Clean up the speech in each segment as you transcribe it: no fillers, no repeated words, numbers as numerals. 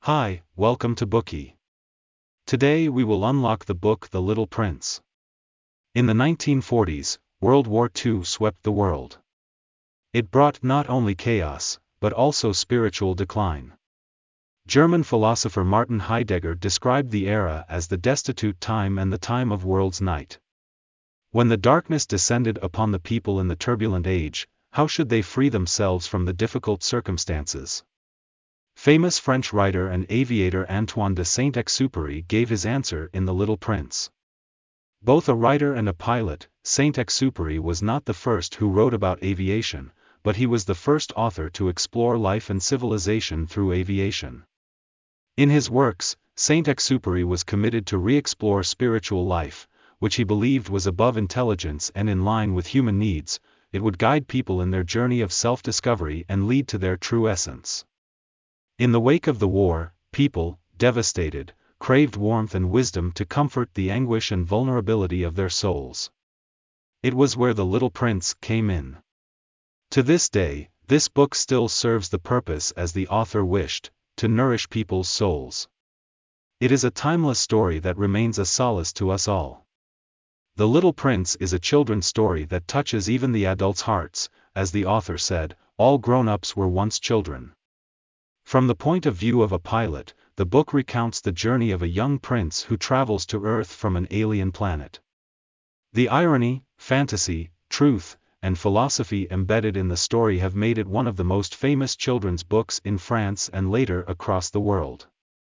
Hi, welcome to Bookie. Today we will unlock the book The Little Prince. In the 1940s, World War II swept the world. It brought not only chaos, but also spiritual decline. German philosopher Martin Heidegger described the era as the destitute time and the time of world's night. When the darkness descended upon the people in the turbulent age, how should they free themselves from the difficult circumstances? Famous French writer and aviator Antoine de Saint-Exupéry gave his answer in The Little Prince. Both a writer and a pilot, Saint-Exupéry was not the first who wrote about aviation, but he was the first author to explore life and civilization through aviation. In his works, Saint-Exupéry was committed to re-explore spiritual life, which he believed was above intelligence and in line with human needs. It would guide people in their journey of self-discovery and lead to their true essence. In the wake of the war, people, devastated, craved warmth and wisdom to comfort the anguish and vulnerability of their souls. It was where The Little Prince came in. To this day, this book still serves the purpose as the author wished, to nourish people's souls. It is a timeless story that remains a solace to us all. The Little Prince is a children's story that touches even the adults' hearts. As the author said, all grown-ups were once children. From the point of view of a pilot, the book recounts the journey of a young prince who travels to Earth from an alien planet. The irony, fantasy, truth, and philosophy embedded in the story have made it one of the most famous children's books in France and later across the world.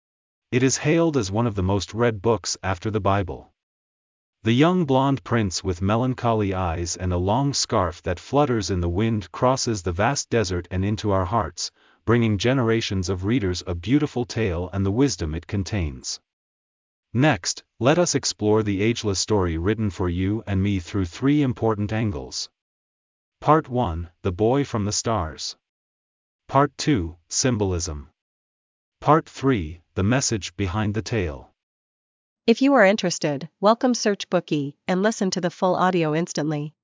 It is hailed as one of the most read books after the Bible. The young blonde prince with melancholy eyes and a long scarf that flutters in the wind crosses the vast desert and into our hearts, bringing generations of readers a beautiful tale and the wisdom it contains. Next, let us explore the ageless story written for you and me through three important angles. Part 1, The Boy from the Stars. Part 2, Symbolism. Part 3, The Message Behind the Tale. If you are interested, welcome, search Bookie and listen to the full audio instantly.